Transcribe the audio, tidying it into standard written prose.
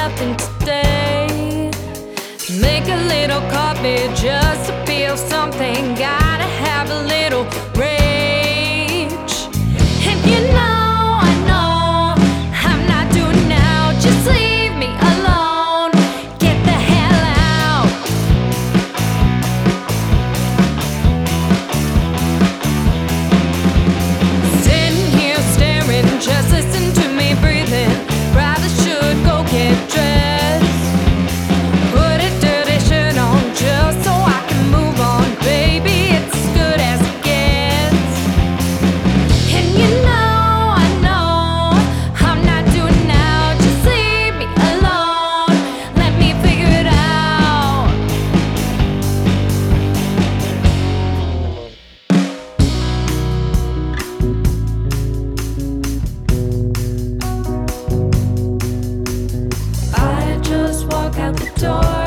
nothing today. Make a little coffee just to feel something. Gotta have a little rage. And you know, I know I'm not doing now. Just leave me alone. Get the hell out. Sitting here staring, just listen to me breathing. Probably should go get dressed. Put a dirty shirt on just so I can move on. Baby, it's as good as it gets. And you know, I know I'm not doing now. Just leave me alone. Let me figure it out. I just walk out the door.